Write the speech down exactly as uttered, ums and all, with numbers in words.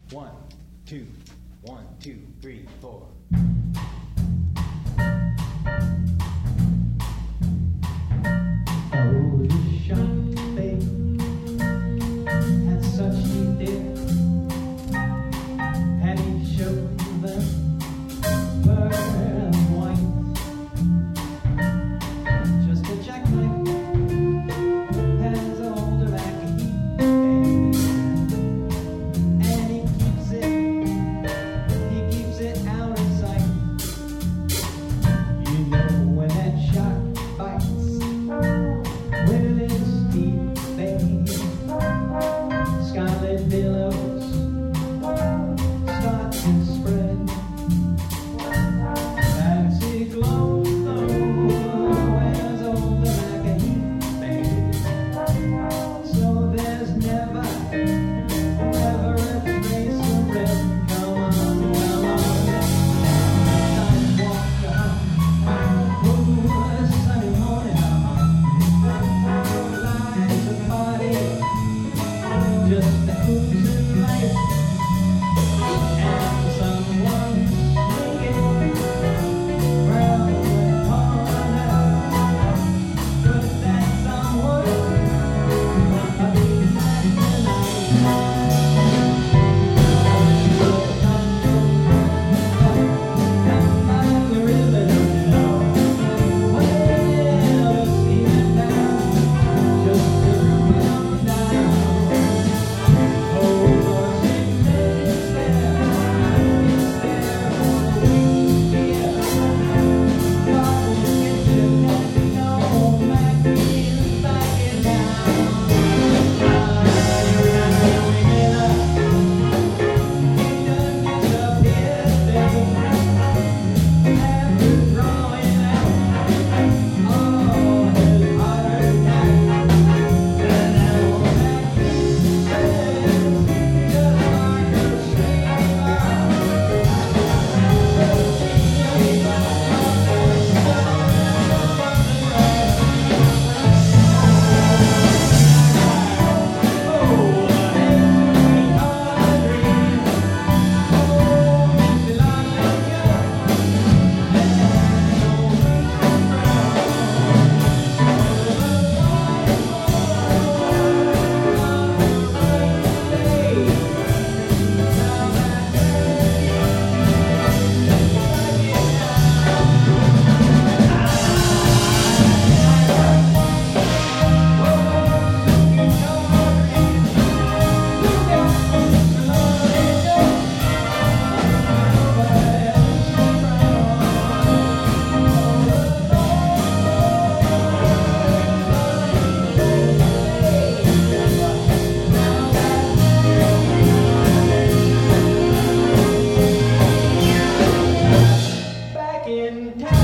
One, two, one, two, three, four. Oh, you shot, babe, had such neat depth. Patty showed them burn white. Just a jackknife has a hold of heat, and he keeps it, he keeps it out of sight. You know when that shark bites with its teeth, babe, scarlet billows start to spread. Fancy clothes, though, wears old tobacco heat, babe. So there's never, never a trace of red. Come on, come on, sidewalk on. Oh, a sunny morning, lights a party, just a oozing light, and someone singing round the corner. But that someone might be down by the river, well, steaming down, just to come down. Oh, she lives there, it's there for a week here. God will get you, can't go back in, back in down. You're winging up, kingdom disappears, babe. After drawing out all his heart attack, and now back says, just like a back in town.